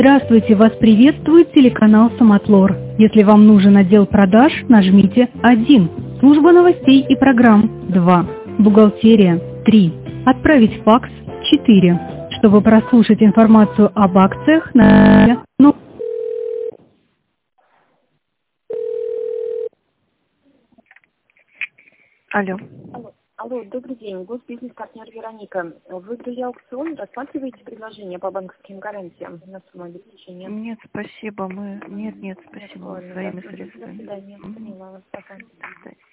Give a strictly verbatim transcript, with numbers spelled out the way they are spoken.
Здравствуйте, вас приветствует телеканал Самотлор. Если вам нужен отдел продаж, нажмите один. Служба новостей и программ два. Бухгалтерия три. Отправить факс четыре. Чтобы прослушать информацию об акциях, нажмите ну. Алло. Алло, алло, добрый день. Госбизнес-партнер Вероника. Выиграли аукцион, рассматриваете предложение по банковским гарантиям на сумму обеспечения? Нет, спасибо. Мы... Нет, нет, спасибо. Мы Ладно, своими да. До средствами. свидания. Мгм. Поняла вас. Пока. До свидания.